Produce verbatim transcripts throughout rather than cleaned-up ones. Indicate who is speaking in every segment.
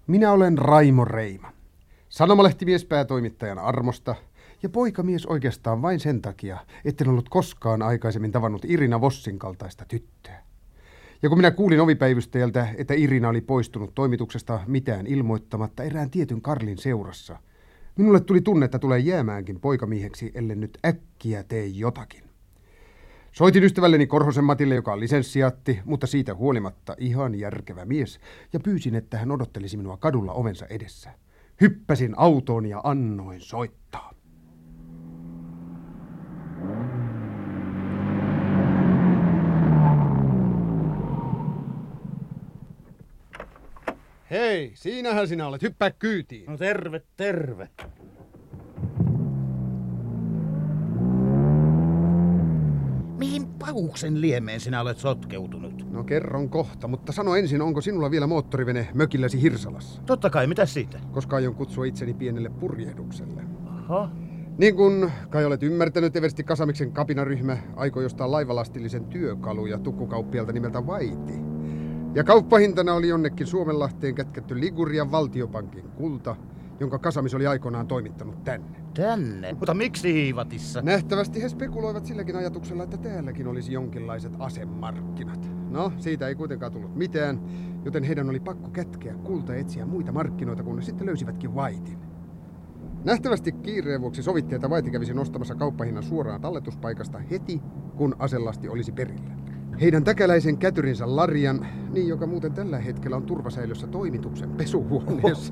Speaker 1: Minä olen Raimo Reima, sanomalehtimies päätoimittajan armosta ja poikamies oikeastaan vain sen takia, etten ollut koskaan aikaisemmin tavannut Irina Vossin kaltaista tyttöä. Ja kun minä kuulin ovipäivystäjältä, että Irina oli poistunut toimituksesta mitään ilmoittamatta erään tietyn Karlin seurassa, minulle tuli tunne, että tulee jäämäänkin poikamieheksi, ellen nyt äkkiä tee jotakin. Soitin ystävälleni Korhosen Matille, joka on lisenssiaatti, mutta siitä huolimatta ihan järkevä mies, ja pyysin, että hän odottelisi minua kadulla ovensa edessä. Hyppäsin autoon ja annoin soittaa. Hei, siinähän sinä olet. Hyppää kyytiin.
Speaker 2: No terve, terve. Mihin pahuksen liemeen sinä olet sotkeutunut?
Speaker 1: No kerron kohta, mutta sano ensin, onko sinulla vielä moottorivene mökilläsi Hirsalassa?
Speaker 2: Totta kai, mitä siitä?
Speaker 1: Koska aion kutsua itseni pienelle purjehdukselle.
Speaker 2: Aha.
Speaker 1: Niin kuin kai olet ymmärtänyt, Eversti Kasamiksen kapinaryhmä aikoi ostaa laivalastillisen työkaluja tukkukauppialta nimeltä Vaiti. Ja kauppahintana oli jonnekin Suomenlahteen kätketty Ligurian valtiopankin kulta, jonka Kasamis oli aikoinaan toimittanut tänne.
Speaker 2: Tänne? Mutta miksi Hiivatissa?
Speaker 1: Nähtävästi he spekuloivat silläkin ajatuksella, että täälläkin olisi jonkinlaiset asemarkkinat. No, siitä ei kuitenkaan tullut mitään, joten heidän oli pakko kätkeä kulta etsiä muita markkinoita, kun ne sitten löysivätkin Vaitin. Nähtävästi kiireen vuoksi sovittiin, että Vaiti kävisi nostamassa kauppahinnan suoraan talletuspaikasta heti, kun aselasti olisi perillä. Heidän täkäläisen kätyrinsä Larian, niin joka muuten tällä hetkellä on turvasäilössä toimituksen pesuhuoneessa,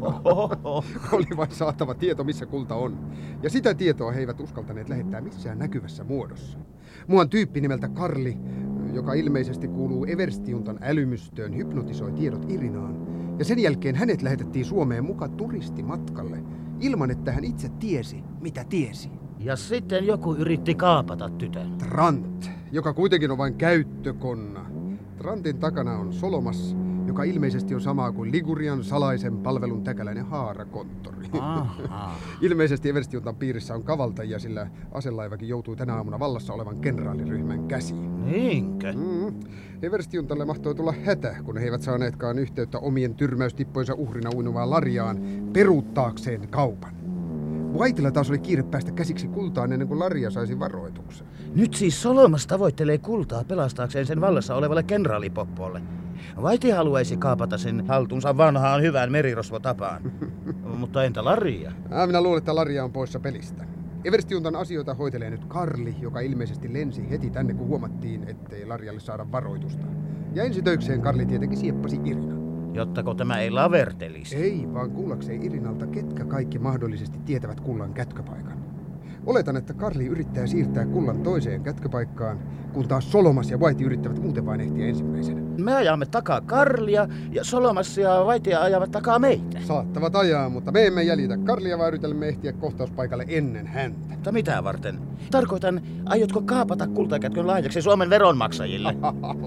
Speaker 1: oli vain saatava tieto, missä kulta on. Ja sitä tietoa he eivät uskaltaneet lähettää missään näkyvässä muodossa. Muuan tyyppi nimeltä Karli, joka ilmeisesti kuuluu Everstiuntan älymystöön, hypnotisoi tiedot Irinaan. Ja sen jälkeen hänet lähetettiin Suomeen mukaan turistimatkalle, ilman että hän itse tiesi, mitä tiesi.
Speaker 2: Ja sitten joku yritti kaapata tytön.
Speaker 1: Trant, joka kuitenkin on vain käyttökonna. Trantin takana on Solomas, joka ilmeisesti on samaa kuin Ligurian salaisen palvelun täkäläinen haarakonttori. Ilmeisesti Everstiuntan piirissä on kavaltajia, sillä aselaivakin joutui tänä aamuna vallassa olevan kenraaliryhmän käsiin.
Speaker 2: Niinkö?
Speaker 1: Mm. Everstiuntalle mahtoi tulla hätä, kun he eivät saaneetkaan yhteyttä omien tyrmäystippoinsa uhrina uinuvaan Lariaan peruuttaakseen kaupan. Vaitilla taas oli kiire päästä käsiksi kultaan ennen kuin Laria saisi varoituksen.
Speaker 2: Nyt siis Solomas tavoittelee kultaa pelastaakseen sen vallassa olevalle kenraalipoppolle. Vaiti haluaisi kaapata sen haltuunsa vanhaan hyvään merirosvotapaan. Mutta entä Laria?
Speaker 1: Äh, minä luulen, että Laria on poissa pelistä. Everstiuntan asioita hoitelee nyt Karli, joka ilmeisesti lensi heti tänne, kun huomattiin, ettei Larialle saada varoitusta. Ja ensitöikseen Karli tietenkin sieppasi Irinan.
Speaker 2: Jottako tämä ei lavertelisi?
Speaker 1: Ei, vaan kuullakseen Irinalta, ketkä kaikki mahdollisesti tietävät kullan kätköpaikan. Oletan, että Karli yrittää siirtää kullan toiseen kätköpaikkaan, kun taas Solomas ja Vaiti yrittävät muuten vain ehtiä ensimmäisenä.
Speaker 2: Me ajamme takaa Karlia ja Solomas ja Vaitia ajavat takaa meitä.
Speaker 1: Saattavat ajaa, mutta me emme jäljitä Karlia, vaan yritellemme ehtiä kohtauspaikalle ennen häntä.
Speaker 2: Mutta mitä varten? Tarkoitan, aiotko kaapata kultakätkön lahjaksi Suomen veronmaksajille?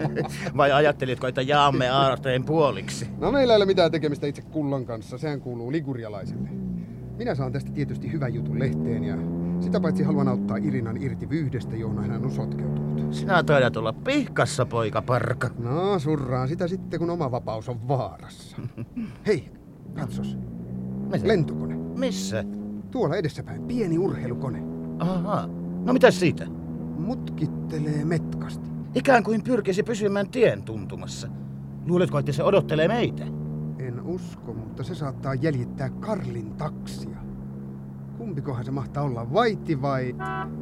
Speaker 2: Vai ajattelitko, että jaamme aarteen puoliksi?
Speaker 1: No meillä ei ole mitään tekemistä itse kullan kanssa, sehän kuuluu ligurialaisille. Minä saan tästä tietysti hyvän jutun lehteen ja sitä paitsi haluan auttaa Irinan irti vyyhdestä, johon hän on sotkeutunut.
Speaker 2: Sinä taidat olla pihkassa, poika parka.
Speaker 1: No, surraan sitä sitten, kun oma vapaus on vaarassa. Hei, katsos.
Speaker 2: Mitä?
Speaker 1: Lentokone.
Speaker 2: Missä?
Speaker 1: Tuolla edessäpäin, pieni urheilukone.
Speaker 2: Aha. No mitäs siitä?
Speaker 1: Mutkittelee metkasti.
Speaker 2: Ikään kuin pyrkisi pysymään tien tuntumassa. Luuletko, että se odottelee meitä?
Speaker 1: En usko, mutta se saattaa jäljittää Karlin taksia. Kumpikohan se mahtaa olla, Vaiti vai...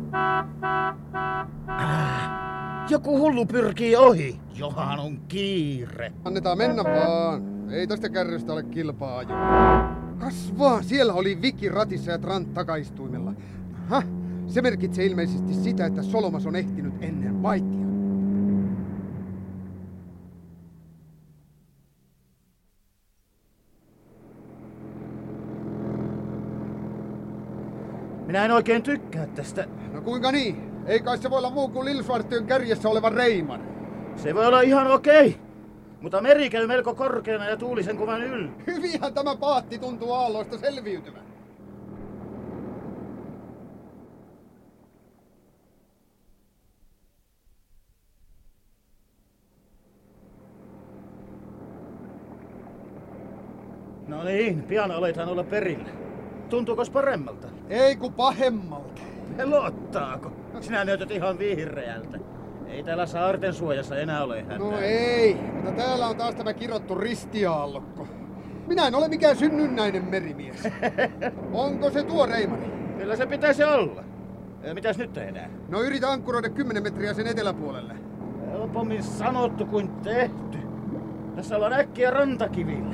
Speaker 2: Äh, joku hullu pyrkii ohi. Johan on kiire.
Speaker 1: Annetaan mennä vaan. Ei tästä kärrystä ole kilpaa ajoa. Kasvaa! Siellä oli Viki ratissa ja Trant takaistuimella. Hah, se merkitsee ilmeisesti sitä, että Solomas on ehtinyt ennen Vaitia.
Speaker 2: Minä en oikein tykkää tästä.
Speaker 1: No kuinka niin? Ei kai se voi olla muu kuin Lillsvartyön kärjessä oleva Reiman.
Speaker 2: Se voi olla ihan okei. Mutta meri käy melko korkeana ja tuulisen kuvan yllä.
Speaker 1: Hyvinhän tämä paatti tuntuu aalloista selviytyvän.
Speaker 2: No niin, pian alethan olla perillä. Tuntuukos paremmalta?
Speaker 1: Ei ku pahemmalta.
Speaker 2: Pelottaako? Sinä näytät ihan vihreältä. Ei täällä saarten suojassa enää ole hätää.
Speaker 1: No ei, mutta täällä on taas tämä kirottu ristiaallokko. Minä en ole mikään synnynnäinen merimies. Onko se tuo Reimani?
Speaker 2: Kyllä se pitäisi olla. Mitäs nyt tehdään?
Speaker 1: No yritä ankkuroida kymmenen metriä sen eteläpuolelle.
Speaker 2: Helpommin sanottu kuin tehty. Tässä ollaan äkkiä rantakivillä.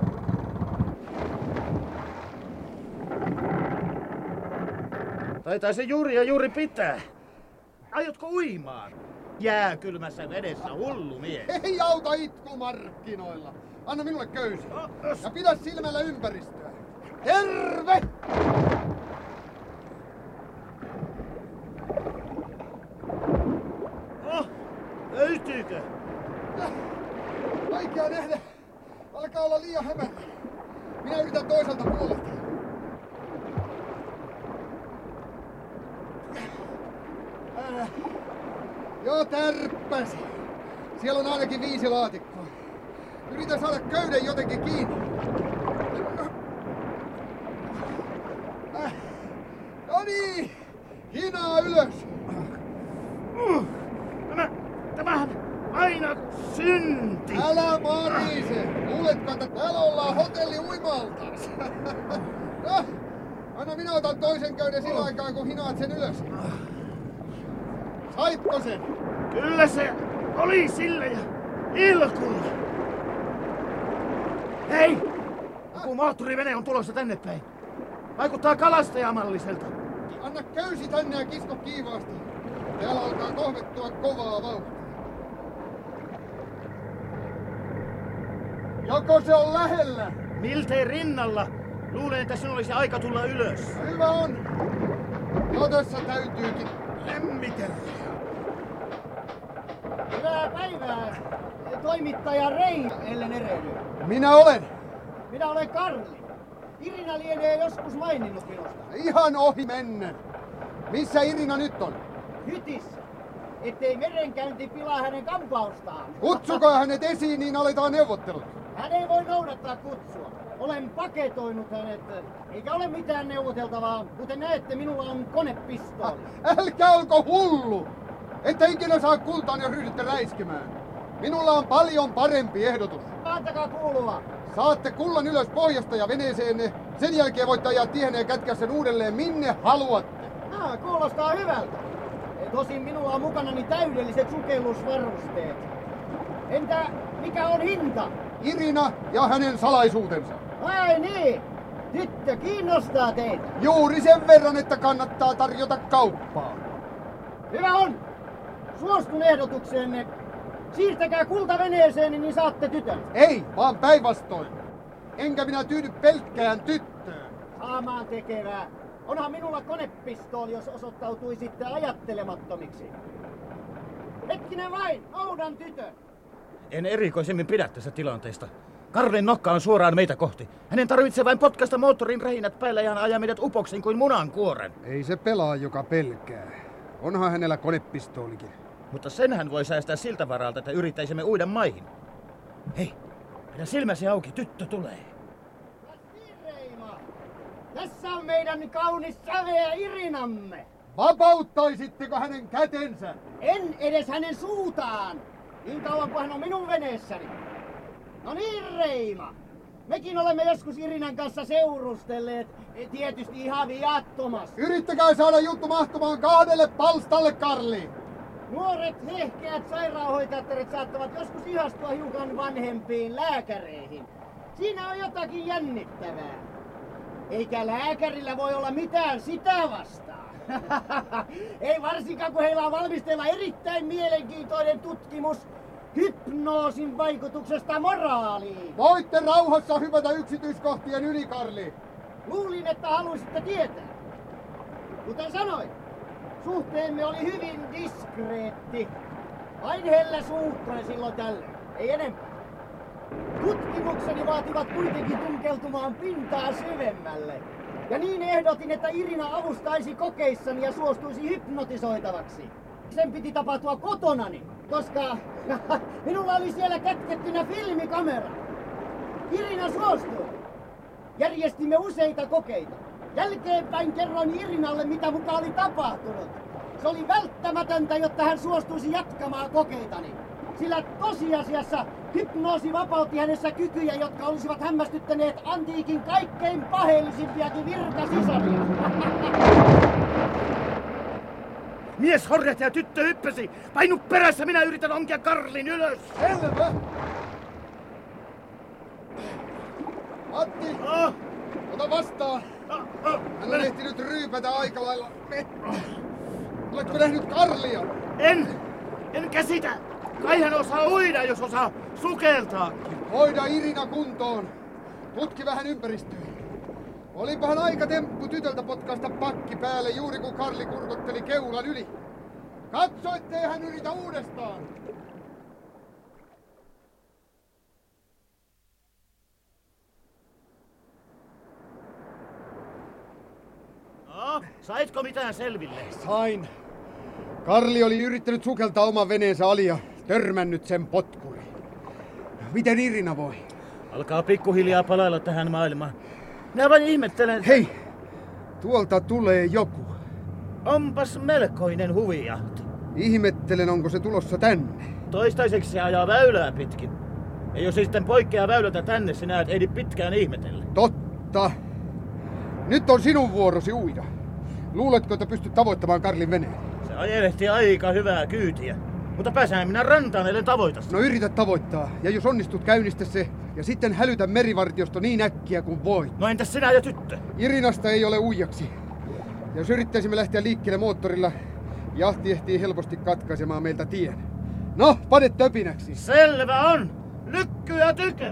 Speaker 2: Taitaa se juuri ja juuri pitää. Aiotko uimaan? Jääkylmässä vedessä, hullu mies.
Speaker 1: Ei auta itku markkinoilla. Anna minulle köysi. Ja pidä silmällä ympäristöä. Terve!
Speaker 2: Oh, löytyykö?
Speaker 1: Vaikea nähdä. Alkaa olla liian hämärä. Minä yritän toiselta puolelta. Äh. Joo, tärppäsi. Siellä on ainakin viisi laatikkoa. Yritä saada köyden jotenkin kiinni. Äh. No niin, hinaa ylös.
Speaker 2: Tämä, tämähän aina synti.
Speaker 1: Älä marise. Luuletko, että täällä ollaan hotelli uimaltaas? No, anna minä otan toisen köyden sillä aikaan, kun hinaat sen ylös. Saitko sen?
Speaker 2: Kyllä se oli sille ja ilkulla. Hei! Joku moottorivene on tulossa tänne päin. Vaikuttaa kalastajamalliselta.
Speaker 1: Anna köysi tänne ja kisko kiivaasti. Täällä alkaa kohvettua kovaa vauhtia. Joko se on lähellä?
Speaker 2: Miltei rinnalla. Luulen, että sinun olisi aika tulla ylös.
Speaker 1: Hyvä on. Jo tässä täytyykin lämmitellä.
Speaker 3: Hyvää päivää, toimittaja Rein, ellen erehdy.
Speaker 1: Minä olen.
Speaker 3: Minä olen Karli. Irina lienee joskus maininnut minusta.
Speaker 1: Ihan ohi mennen. Missä Irina nyt on?
Speaker 3: Hytissä. Ettei merenkäynti pilaa hänen kampaustaan.
Speaker 1: Kutsukaa hänet esiin, niin aletaan neuvottelut.
Speaker 3: Hän ei voi noudattaa kutsua. Olen paketoinut hänet, eikä ole mitään neuvoteltavaa. Kuten näette, minulla on konepistooli.
Speaker 1: Älkää olko hullu! Ette ikinä saa kultaan, jos ryhdytte räiskimään. Minulla on paljon parempi ehdotus.
Speaker 3: Antakaa kuulua.
Speaker 1: Saatte kullan ylös pohjasta ja veneeseenne. Sen jälkeen voitte ajaa tiehen ja kätkeä sen uudelleen minne haluatte.
Speaker 3: Ah, kuulostaa hyvältä. Tosin minulla on mukanani täydelliset sukellusvarusteet. Entä mikä on hinta?
Speaker 1: Irina ja hänen salaisuutensa.
Speaker 3: Ai niin, tyttö kiinnostaa teitä.
Speaker 1: Juuri sen verran, että kannattaa tarjota kauppaa.
Speaker 3: Hyvä on. Suostun ehdotukseenne. Siirtäkää kulta veneeseen, niin saatte tytön.
Speaker 1: Ei, vaan päinvastoin. Enkä minä tyydy pelkkään tyttöön.
Speaker 3: Saamaan tekevää. Onhan minulla konepistooli, jos osoittautuisitte ajattelemattomiksi. Hetkinen vain, noudan tytön.
Speaker 2: En erikoisemmin pidä tästä tilanteesta. Karlen nokka on suoraan meitä kohti. Hänen tarvitsee vain potkaista moottorin rähinät päällä ja hän ajaa meidät upoksin kuin munankuoren.
Speaker 1: Ei se pelaa, joka pelkää. Onhan hänellä konepistoolikin.
Speaker 2: Mutta sen hän voi säästää siltä varalta, että yrittäisimme uida maihin. Hei, pidä silmäsi auki, tyttö tulee.
Speaker 3: Reima, tässä on meidän kaunis säveä Irinamme.
Speaker 1: Vapauttaisitteko hänen kätensä?
Speaker 3: En edes hänen suutaan, niin kauan kuin hän on minun veneessäni. No niin, Reima. Mekin olemme joskus Irinan kanssa seurustelleet, tietysti ihan viattomasti.
Speaker 1: Yrittäkää saada juttu mahtumaan kahdelle palstalle, Karli.
Speaker 3: Nuoret hehkeät sairaanhoitajattaret saattavat joskus ihastua hiukan vanhempiin lääkäreihin. Siinä on jotakin jännittävää. Eikä lääkärillä voi olla mitään sitä vastaan. Ei varsinkaan, kun heillä on valmisteilla erittäin mielenkiintoinen tutkimus hypnoosin vaikutuksesta moraaliin.
Speaker 1: Voitte rauhassa hypätä yksityiskohtien yli, Karli.
Speaker 3: Luulin, että haluaisitte tietää. Kuten sanoin, suhteemme oli hyvin diskreetti. Vain hellä suuhtoin silloin tällöin, ei enempää. Tutkimukseni vaativat kuitenkin tunkeutumaan pintaa syvemmälle. Ja niin ehdotin, että Irina avustaisi kokeissani ja suostuisi hypnotisoitavaksi. Sen piti tapahtua kotonani, koska minulla oli siellä kätkettynä filmikamera. Irina suostui. Järjestimme useita kokeita. Jälkeenpäin kerroin Irinalle, mitä muka oli tapahtunut. Se oli välttämätöntä, jotta hän suostuisi jatkamaan kokeitani. Sillä tosiasiassa hypnoosi vapautti hänessä kykyjä, jotka olisivat hämmästyttäneet antiikin kaikkein paheellisimpiakin virkasisaria.
Speaker 2: Mies horjahti ja tyttö hyppäsi. Painu perässä, minä yritän onkia Karlin ylös.
Speaker 1: Selvä! Matti!
Speaker 2: Ah,
Speaker 1: Ota vastaan!
Speaker 2: ah, ah.
Speaker 1: Hän on ehtinyt ryypätä aika lailla vettä. Oletko nähnyt Karlia?
Speaker 2: En! En käsitä! Kai hän osaa uida, jos osaa sukeltaa.
Speaker 1: Hoida Irina kuntoon. Tutki vähän ympäristöä. Olipahan aika temppu tytöltä potkaista pakki päälle juuri kun Karli kurkotteli keulan yli. Katso, ettei hän yritä uudestaan.
Speaker 2: No, saitko mitään selville?
Speaker 1: Sain. Karli oli yrittänyt sukeltaa oman veneensä ali ja törmännyt sen potkuriin. Miten Irina voi?
Speaker 2: Alkaa pikkuhiljaa palailla tähän maailmaan. Minä vain ihmettelen...
Speaker 1: Hei! Tuolta tulee joku.
Speaker 2: Onpas melkoinen huvijahti.
Speaker 1: Ihmettelen, onko se tulossa tänne.
Speaker 2: Toistaiseksi se ajaa väylää pitkin. Ja jos se sitten poikkeaa väylältä tänne, sinä et ehdi pitkään ihmetellä.
Speaker 1: Totta. Nyt on sinun vuorosi uida. Luuletko, että pystyt tavoittamaan Karlin veneen?
Speaker 2: Se ajelehti aika hyvää kyytiä. Mutta pääsään minä rantaan, ellen tavoita sitä.
Speaker 1: No yritä tavoittaa. Ja jos onnistut, käynnistä se. Ja sitten hälytä merivartiosto niin äkkiä kuin voit.
Speaker 2: No entäs sinä ja tyttö?
Speaker 1: Irinasta ei ole uijaksi. Ja jos yrittäisimme lähteä liikkeelle moottorilla, jahti ehtii helposti katkaisemaan meiltä tien. No, pane töpinäksi.
Speaker 2: Selvä on! Lykky ja tykö!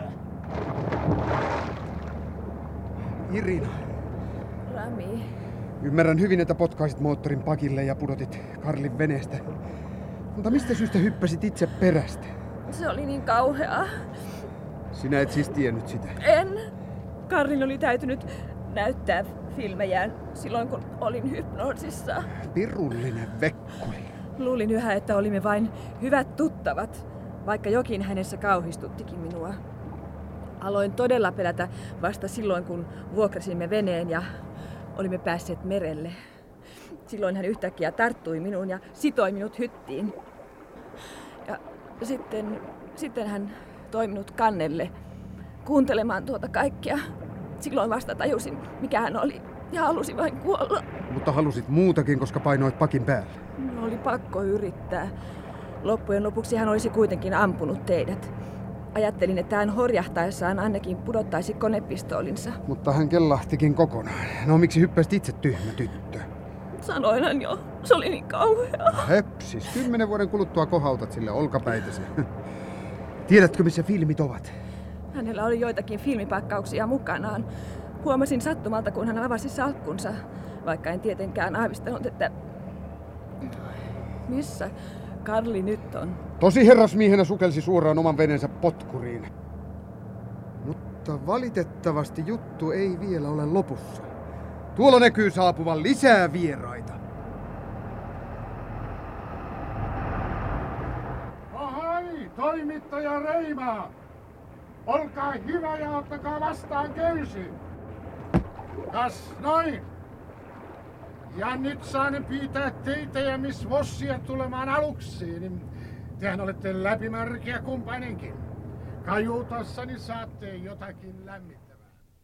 Speaker 1: Irina.
Speaker 4: Rami,
Speaker 1: Ymmärrän hyvin, että potkaisit moottorin pakille ja pudotit Karlin veneestä. Mutta mistä syystä hyppäsit itse perästä?
Speaker 4: se oli niin kauheaa.
Speaker 1: Sinä et siis tiennyt sitä.
Speaker 4: En. Karlin oli täytynyt näyttää filmejään silloin, kun olin hypnoosissa.
Speaker 1: Pirullinen vekkuli.
Speaker 4: Luulin yhä, että olimme vain hyvät tuttavat, vaikka jokin hänessä kauhistuttikin minua. Aloin todella pelätä vasta silloin, kun vuokrasimme veneen ja olimme päässeet merelle. Silloin hän yhtäkkiä tarttui minuun ja sitoi minut hyttiin. Ja sitten, sitten hän toi minut kannelle kuuntelemaan tuota kaikkea. Silloin vasta tajusin, mikä hän oli, ja halusin vain kuolla.
Speaker 1: Mutta halusit muutakin, koska painoit pakin päälle.
Speaker 4: Minun oli pakko yrittää. Loppujen lopuksi hän olisi kuitenkin ampunut teidät. Ajattelin, että hän horjahtaessaan ainakin pudottaisi konepistoolinsa.
Speaker 1: Mutta hän kellahtikin kokonaan. No miksi hyppäsit itse, tyhmä tyttö?
Speaker 4: Sanoinhan jo, se oli niin kauheaa.
Speaker 1: Hepsis, kymmenen vuoden kuluttua kohautat sille olkapäitäsi. Tiedätkö, missä filmit ovat?
Speaker 4: Hänellä oli joitakin filmipakkauksia mukanaan. Huomasin sattumalta, kun hän avasi salkkunsa, vaikka en tietenkään aavistanut, että... Missä Karli nyt on?
Speaker 1: Tosi herrasmiehenä sukelsi suoraan oman veneensä potkuriin. Mutta valitettavasti juttu ei vielä ole lopussa. Tuolla näkyy saapuvan lisää vieraita.
Speaker 5: Ahai, toimittaja Reimaa! Olkaa hyvä ja ottakaa vastaan köysi. Kas noin. Ja nyt saan pyytää teitä ja Miss Vossia tulemaan aluksiin. Tehän olette läpimärkiä kumpainenkin. Kajuutassani saatte jotakin lämmittävää.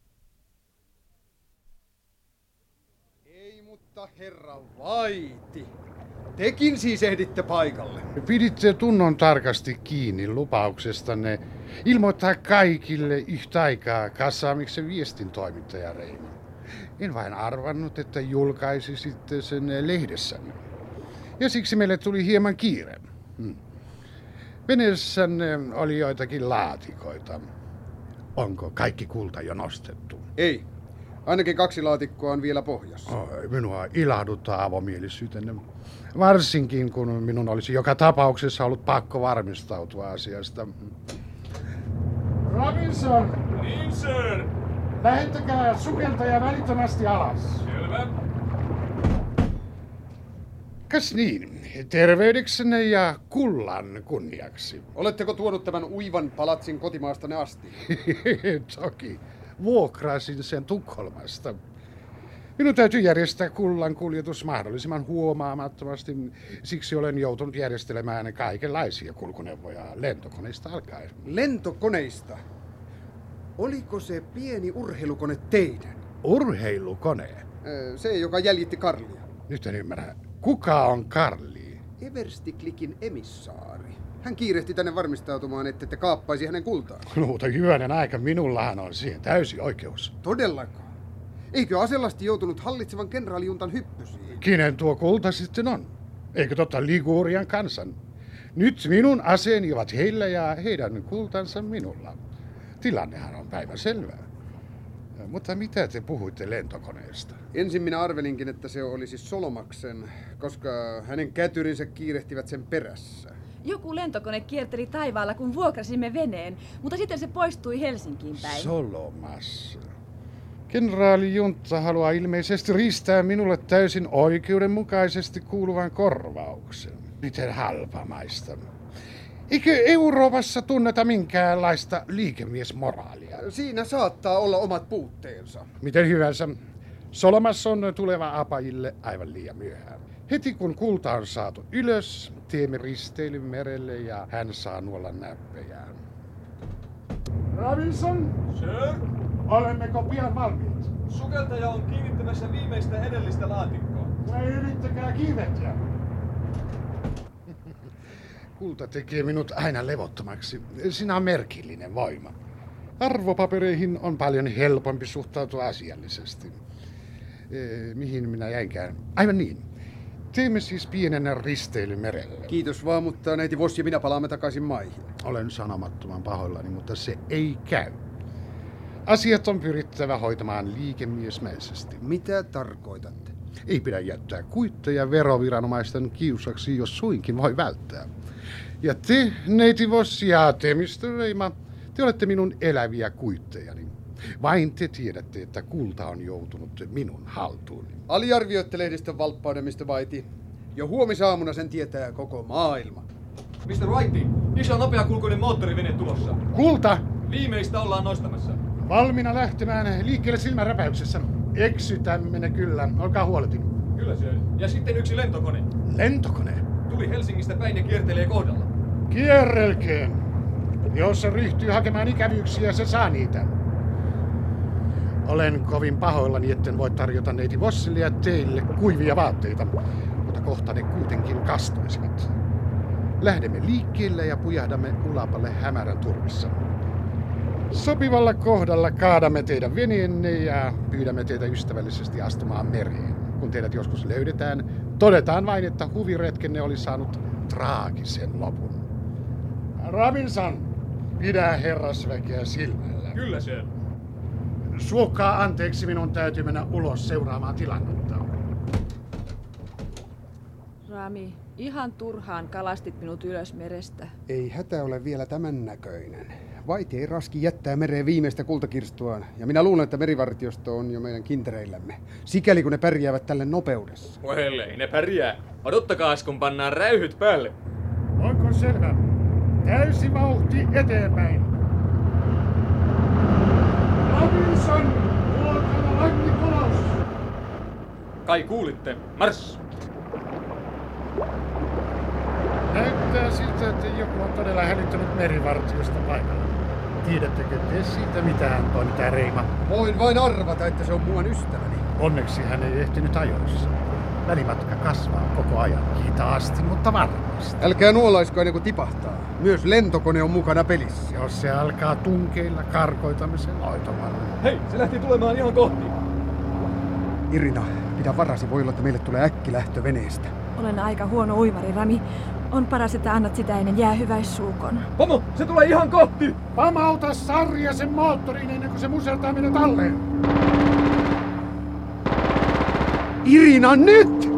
Speaker 1: Ei, mutta herra vaiti. Tekin siis ehditte paikalle.
Speaker 5: Piditte tunnon tarkasti kiinni lupauksestanne ilmoittaa kaikille yhtä aikaa kassaamiksen viestin toimittaja Reima. En vain arvannut, että julkaisisitte sen lehdessänne. Ja siksi meille tuli hieman kiire. Hmm. Veneessänne oli joitakin laatikoita. Onko kaikki kulta jo nostettu?
Speaker 1: Ei. Ainakin kaksi laatikkoa on vielä pohjassa.
Speaker 5: Oi, minua ilahduttaa avomielisyytenne. Varsinkin kun minun olisi joka tapauksessa ollut pakko varmistautua asiasta. Robinson!
Speaker 6: Niin, sir.
Speaker 5: Lähettäkää sukeltaja välittömästi alas.
Speaker 6: Selvä.
Speaker 5: Kas niin, terveydeksenne ja kullan kunniaksi.
Speaker 1: Oletteko tuonut tämän uivan palatsin kotimaastanne asti?
Speaker 5: Toki. vuokrasin sen Tukholmasta. Minun täytyy järjestää kullan kuljetus mahdollisimman huomaamattomasti, siksi olen joutunut järjestelemään kaikenlaisia kulkuneuvoja lentokoneista alkaen.
Speaker 1: Lentokoneista? Oliko se pieni urheilukone teidän?
Speaker 5: Urheilukone?
Speaker 1: Se, joka jäljitti Karlia.
Speaker 5: Nyt en ymmärrä. Kuka on Karli?
Speaker 1: Everstiklikin emissaari. Hän kiirehti tänne varmistautumaan, että te kaappaisi hänen kultaan.
Speaker 5: No, mutta hyvänen aika, minullahan on siihen täysi oikeus.
Speaker 1: Todellako? Eikö aselasti joutunut hallitsevan kenraalijuntan hyppysiin?
Speaker 5: Kenen tuo kulta sitten on? Eikö totta Ligurian kansan? Nyt minun aseeni ovat heillä ja heidän kultansa minulla. Tilannehan on päivänselvä. Mutta mitä te puhuitte lentokoneesta?
Speaker 1: Ensin minä arvelinkin, että se olisi Solomaksen, koska hänen kätyrinsä kiirehtivät sen perässä.
Speaker 4: Joku lentokone kierteli taivaalla, kun vuokrasimme veneen, mutta sitten se poistui Helsinkiin päin.
Speaker 5: Solomas. Kenraali Juntta haluaa ilmeisesti riistää minulle täysin oikeudenmukaisesti kuuluvan korvauksen. Miten halpamaista. Eikö Euroopassa tunneta minkäänlaista liikemiesmoraalia?
Speaker 1: Siinä saattaa olla omat puutteensa.
Speaker 5: Miten hyvänsä. Solomas on tuleva apajille aivan liian myöhään. Heti kun kulta on saatu ylös, teemme risteilyn merelle ja hän saa nuolla näppejään. Robinson?
Speaker 6: Sir?
Speaker 5: Olemmeko pian valmiit?
Speaker 6: Sukeltaja on kiinnittämässä viimeistä edellistä laatikkoa.
Speaker 5: No yrittäkää kiivehtiä. Kulta tekee minut aina levottomaksi. Siinä on merkillinen voima. Arvopapereihin on paljon helpompi suhtautua asiallisesti. Eh, mihin minä jäinkään? Aivan niin. Teemme siis pienen risteilyn merelle.
Speaker 1: Kiitos vaan, mutta neiti Voss ja minä palaamme takaisin maihin.
Speaker 5: Olen sanomattoman pahoillani, mutta se ei käy. Asiat on pyrittävä hoitamaan liikemiesmäisesti.
Speaker 1: Mitä tarkoitatte?
Speaker 5: Ei pidä jättää kuitteja veroviranomaisten kiusaksi, jos suinkin voi välttää. Ja te, neiti Voss ja te, mister Reima, te olette minun eläviä kuittejani. Vain te tiedätte, että kulta on joutunut minun haltuuni.
Speaker 1: Aliarvioitte lehdistön valppauden, mister Whitey. Jo huomisaamuna sen tietää koko maailma.
Speaker 6: mister Whitey, iso nopeakulkuinen moottorivene tulossa.
Speaker 5: Kulta!
Speaker 6: Viimeistä ollaan nostamassa.
Speaker 5: Valmiina lähtemään liikkeelle silmänräpäyksessä. Eksytämme ne kyllä, olkaa huoletin.
Speaker 6: Kyllä se on. Ja sitten yksi lentokone.
Speaker 5: Lentokone?
Speaker 6: Tuli Helsingistä päin ja kiertelee kohdalla.
Speaker 5: Kierrelkeen. Jos se ryhtyy hakemaan ikävyyksiä, se saa niitä. Olen kovin pahoillani, etten voi tarjota neiti Vossille ja teille kuivia vaatteita, mutta kohta ne kuitenkin kastuisivat. Lähdemme liikkeelle ja pujahdamme Ulapalle hämärän turvissa. Sopivalla kohdalla kaadamme teidän veneenne ja pyydämme teitä ystävällisesti astumaan mereen. Kun teidät joskus löydetään, todetaan vain, että huviretkenne oli saanut traagisen lopun. Robinson, pidä herrasväkeä silmällä.
Speaker 6: Kyllä se.
Speaker 5: Suokaa anteeksi, minun täytyy mennä ulos seuraamaan tilannetta.
Speaker 4: Rami, ihan turhaan kalastit minut ylös merestä.
Speaker 1: Ei hätä ole vielä tämän näköinen. Whitey ei raski jättää mereen viimeistä kultakirstuaan, ja minä luulen, että merivartiosto on jo meidän kintereillämme. Sikäli kun ne pärjäävät tälle nopeudessa.
Speaker 6: Well, ei ne pärjää. Odottakaas, kun pannaan räyhyt päälle.
Speaker 5: Onko selvä? Täysi vauhti eteenpäin. Robinson, luokalla lakki kolos!
Speaker 6: Kai kuulitte. Mars!
Speaker 5: Näyttää siltä, että joku on todella hälyttänyt merivartiosta paikalla. Tiedättekö te siitä mitään, toimittaja Reima?
Speaker 1: Voin vain arvata, että se on muuan ystäväni.
Speaker 5: Onneksi hän ei ehtinyt ajoissa. Välimatka kasvaa koko ajan, hitaasti, mutta varmasti.
Speaker 1: Älkää nuolaisko ennen kuin tipahtaa. Myös lentokone on mukana pelissä.
Speaker 5: Jos se alkaa tunkeilla, karkoitamme sen loitomalla.
Speaker 6: Hei, se lähti tulemaan ihan kohti.
Speaker 1: Irina, pidä varasi, voi olla, että meille tulee äkkilähtö veneestä.
Speaker 4: Olen aika huono uivari, Rami. On paras, että annat sitä ennen jäähyväissuukon.
Speaker 6: Pomo, se tulee ihan kohti!
Speaker 5: Pamauta sarja sen moottoriin ennen kuin se musertaa minut alleen.
Speaker 1: Irina, nyt!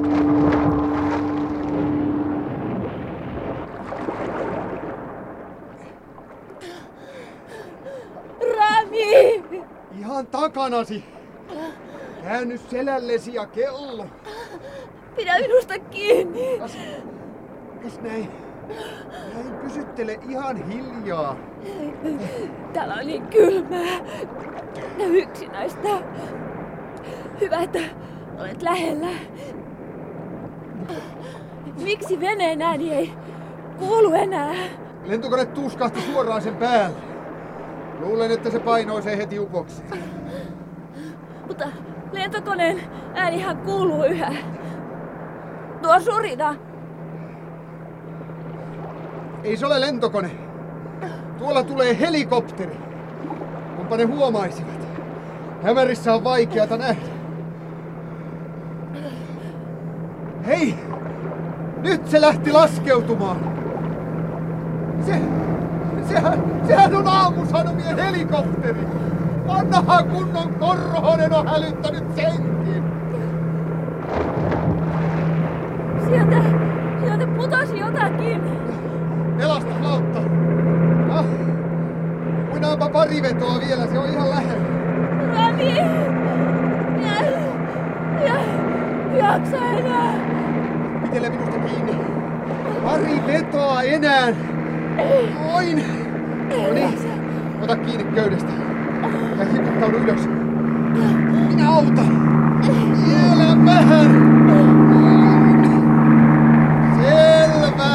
Speaker 4: Rami!
Speaker 1: Ihan takanasi. Käänny selällesi ja kello.
Speaker 4: Pidä minusta kiinni.
Speaker 1: Kas, kas näin. Näin pysyttele ihan hiljaa.
Speaker 4: Täällä on niin kylmää ja yksinäistä. Hyvä, että olet lähellä. Miksi veneen ääni ei kuulu enää?
Speaker 1: Lentokone tuskahti suoraan sen päälle. Luulen, että se painoi sen heti upoksi.
Speaker 4: Mutta lentokoneen äänihän kuuluu yhä. Tuo surina.
Speaker 1: Ei se ole lentokone. Tuolla tulee helikopteri. Kumpa ne huomaisivat. Hämärissä on vaikeata nähdä. Hei! Nyt se lähti laskeutumaan. Se, sehän, sehän on aamusanomien helikopteri. Vanha kunnon Korhonen on hälyttänyt senkin.
Speaker 4: Sieltä, sieltä putosi jotakin.
Speaker 1: Pelastuslautta. Ah, uinaanpa pari vetoa vielä, se on ihan lähellä.
Speaker 4: Rami! Ja, ja, jaksa enää.
Speaker 1: Pitele minusta kiinni. Pari vetoa enää. Noin. No niin, ota kiinni köydestä. Ja hiputtaudu ylös. Minä autan. Vielä vähän. Selvä.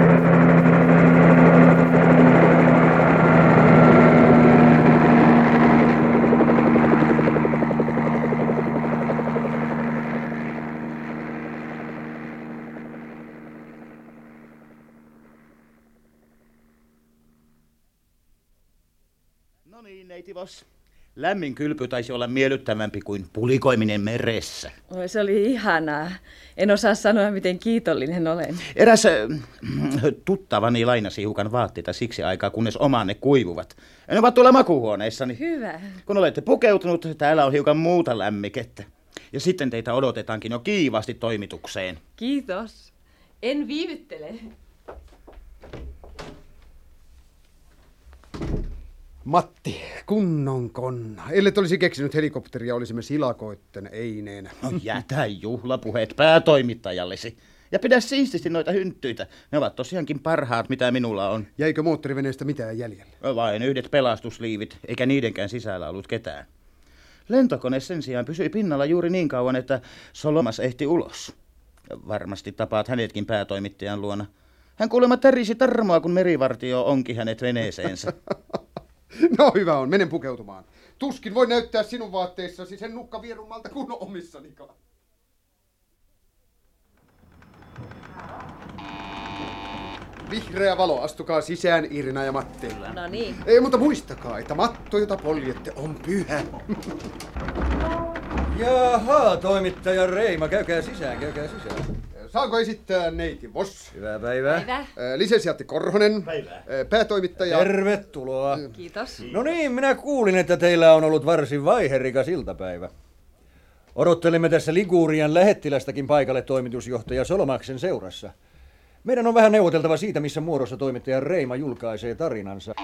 Speaker 2: No niin, neitivos. Lämmin kylpy taisi olla miellyttävämpi kuin pulikoiminen meressä.
Speaker 4: Oi, se oli ihanaa. En osaa sanoa, miten kiitollinen olen.
Speaker 2: Eräs äh, tuttavani lainasi hiukan vaatteita siksi aikaa, kunnes omanne kuivuvat. Ne ovat tuolla makuuhuoneissani.
Speaker 4: Hyvä.
Speaker 2: Kun olette pukeutunut, täällä on hiukan muuta lämmikettä. Ja sitten teitä odotetaankin jo kiivaasti toimitukseen.
Speaker 4: Kiitos. En viivyttele.
Speaker 1: Matti, kunnon konna. Ellet olisi keksinyt helikopteria, olisimme silakoitten eineenä.
Speaker 2: No jätä juhlapuheet päätoimittajallesi. Ja pidä siististi noita hynttyitä. Ne ovat tosiaankin parhaat, mitä minulla on.
Speaker 1: Jäikö moottoriveneestä mitään jäljellä?
Speaker 2: Vain yhdet pelastusliivit, eikä niidenkään sisällä ollut ketään. Lentokone sen sijaan pysyi pinnalla juuri niin kauan, että Solomas ehti ulos. Varmasti tapaat hänetkin päätoimittajan luona. Hän kuulemma tärisi tarmoa, kun merivartio onki hänet veneeseensä.
Speaker 1: No hyvä on, menen pukeutumaan. Tuskin voi näyttää sinun vaatteissasi sen nukkavierummalta kuin omissanikaan. Vihreä valo, astukaa sisään Irina ja Matti.
Speaker 4: No niin.
Speaker 1: Ei, mutta muistakaa, että matto, jota poljette, on pyhä.
Speaker 7: Jaha, toimittaja Reima, käykää sisään, käykää sisään.
Speaker 1: Saanko esittää neiti Voss?
Speaker 7: Hyvää päivää.
Speaker 4: Päivä.
Speaker 1: Lisensiaatti Korhonen.
Speaker 2: Päivää.
Speaker 1: Päätoimittaja.
Speaker 7: Tervetuloa.
Speaker 4: Kiitos.
Speaker 7: No niin, minä kuulin, että teillä on ollut varsin vaiherikas iltapäivä. Odottelimme tässä Ligurian lähettilästäkin paikalle toimitusjohtaja Solomaksen seurassa. Meidän on vähän neuvoteltava siitä, missä muodossa toimittaja Reima julkaisee tarinansa.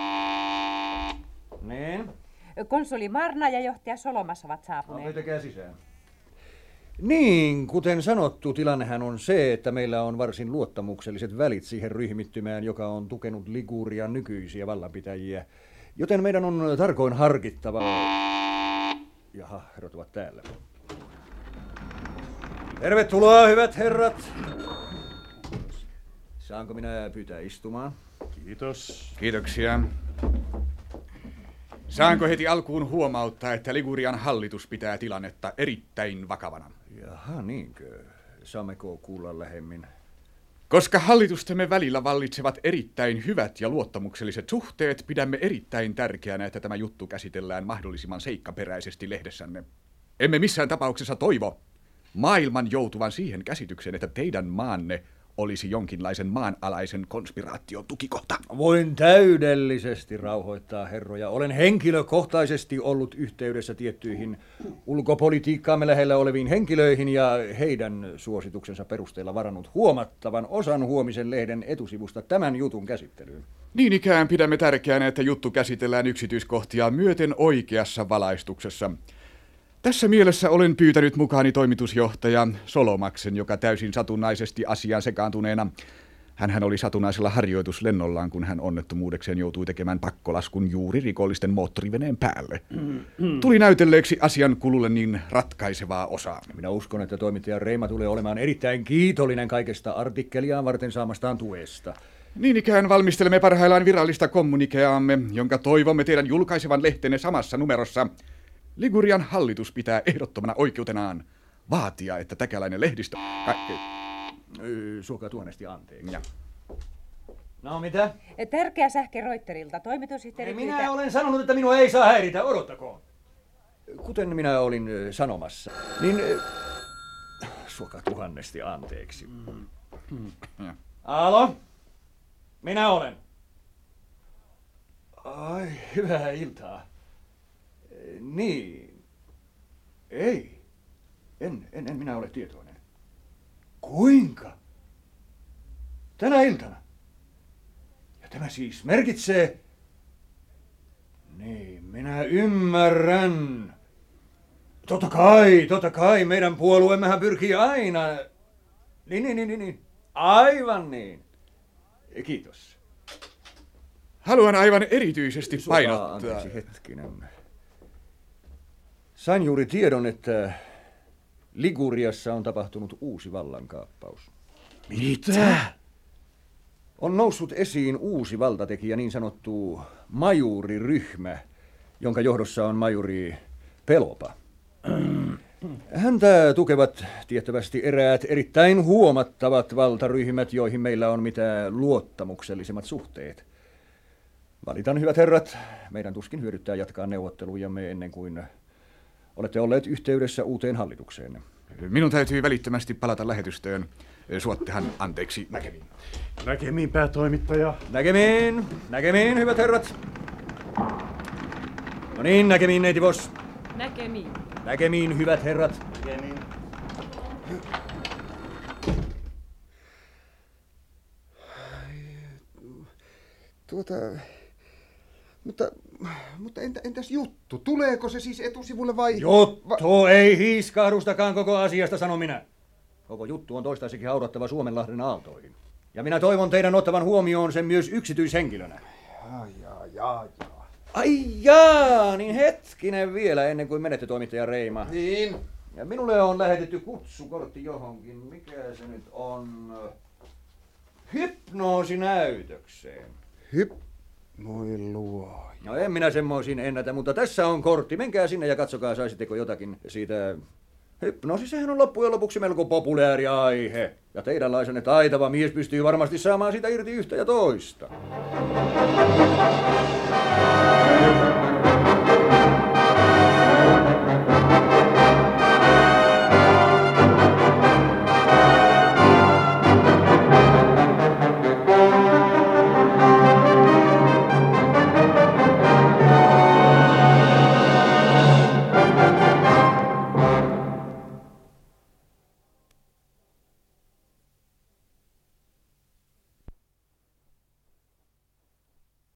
Speaker 7: Niin?
Speaker 8: Konsuli Marna ja johtaja Solomas ovat
Speaker 7: No,
Speaker 8: saapuneet.
Speaker 7: vetäkää sisään. Niin, kuten sanottu, tilannehän on se, että meillä on varsin luottamukselliset välit siihen ryhmittymään, joka on tukenut Ligurian nykyisiä vallanpitäjiä. Joten meidän on tarkoin harkittava... Jaha, herrat ovat täällä. Tervetuloa, hyvät herrat. Saanko minä pyytää istumaan?
Speaker 9: Kiitos. Kiitoksia. Saanko heti alkuun huomauttaa, että Ligurian hallitus pitää tilannetta erittäin vakavana?
Speaker 7: Jaha, niinkö? Saammeko kuulla lähemmin?
Speaker 9: Koska hallitustemme välillä vallitsevat erittäin hyvät ja luottamukselliset suhteet, pidämme erittäin tärkeänä, että tämä juttu käsitellään mahdollisimman seikkaperäisesti lehdessänne. Emme missään tapauksessa toivo maailman joutuvan siihen käsitykseen, että teidän maanne olisi jonkinlaisen maanalaisen konspiraation tukikohta.
Speaker 7: Voin täydellisesti rauhoittaa herroja. Olen henkilökohtaisesti ollut yhteydessä tiettyihin ulkopolitiikkaamme lähellä oleviin henkilöihin ja heidän suosituksensa perusteella varannut huomattavan osan huomisen lehden etusivusta tämän jutun käsittelyyn.
Speaker 9: Niin ikään pidämme tärkeänä, että juttu käsitellään yksityiskohtia myöten oikeassa valaistuksessa. Tässä mielessä olen pyytänyt mukaani toimitusjohtaja Solomaksen, joka täysin satunnaisesti asiaan sekaantuneena Hänhän oli satunnaisella harjoituslennollaan, kun hän onnettomuudekseen joutui tekemään pakkolaskun juuri rikollisten moottoriveneen päälle. Tuli näytelleeksi asian kululle niin ratkaisevaa osaa.
Speaker 7: Minä uskon, että toimittaja Reima tulee olemaan erittäin kiitollinen kaikesta artikkeliaan varten saamastaan tuesta.
Speaker 9: Niin ikään valmistelemme parhaillaan virallista kommunikeaamme, jonka toivomme teidän julkaisevan lehtenne samassa numerossa. Ligurian hallitus pitää ehdottomana oikeutenaan vaatia, että täkäläinen lehdistö... Ka-
Speaker 7: Suokaa tuonnesti anteeksi.
Speaker 9: Ja.
Speaker 7: No mitä?
Speaker 8: Tärkeä sähke Reuterilta. Toimitussihteeri
Speaker 7: Minä
Speaker 8: pyytää...
Speaker 7: olen sanonut, että minua ei saa häiritä. Odottakoon. Kuten minä olin sanomassa, niin... Suokaa tuhannesti anteeksi.
Speaker 9: Ja.
Speaker 7: Alo? Minä olen. Ai, hyvää iltaa. Niin. Ei. En, en, en minä ole tietoinen. Kuinka? Tänä iltana? Ja tämä siis merkitsee... Niin, minä ymmärrän. Totta kai, totta kai, meidän puolueemmehän pyrkii aina... Niin, niin, niin, niin, niin. Aivan niin. Kiitos.
Speaker 9: Haluan aivan erityisesti
Speaker 7: Suokaa,
Speaker 9: painottaa...
Speaker 7: Anteeksi hetkinen. Sain juuri tiedon, että Liguriassa on tapahtunut uusi vallankaappaus.
Speaker 9: Mitä?
Speaker 7: On noussut esiin uusi valtatekijä, niin sanottu majuriryhmä, jonka johdossa on majuri Pelopa. Häntä tukevat tiettävästi eräät erittäin huomattavat valtaryhmät, joihin meillä on mitä luottamuksellisemmat suhteet. Valitan, hyvät herrat, meidän tuskin hyödyttää jatkaa neuvottelujamme ennen kuin olette olleet yhteydessä uuteen hallitukseen.
Speaker 9: Minun täytyy välittömästi palata lähetystöön. Suottehan anteeksi näkemiin.
Speaker 5: Näkemiin, päätoimittaja.
Speaker 7: Näkemiin, näkemiin, hyvät herrat. No niin, näkemiin, neiti Voss.
Speaker 4: Näkemiin.
Speaker 7: Näkemiin, hyvät herrat.
Speaker 2: Näkemiin.
Speaker 1: Tuota... Mutta, mutta entä, entäs juttu? Tuleeko se siis etusivulle vai...
Speaker 7: Juttu
Speaker 1: Va-
Speaker 7: ei hiiskahdustakaan koko asiasta, sano minä. Koko juttu on toistaiseksi haudattava Suomenlahden aaltoihin. Ja minä toivon teidän ottavan huomioon sen myös yksityishenkilönä.
Speaker 1: Jaa, jaa, jaa, jaa.
Speaker 7: Ai jaa, niin hetkinen vielä ennen kuin menette, toimittaja Reima.
Speaker 1: Niin.
Speaker 7: Ja minulle on lähetetty kutsukortti johonkin. Mikä se nyt on? Hypnoosinäytökseen.
Speaker 1: Hyp... Moi luo.
Speaker 7: No en minä semmoisin ennätä, mutta tässä on kortti. Menkää sinne ja katsokaa, saisitteko jotakin siitä. Hypnoosi, sehän on loppujen lopuksi melko populääri aihe. Ja teidänlaisenne taitava mies pystyy varmasti saamaan siitä irti yhtä ja toista.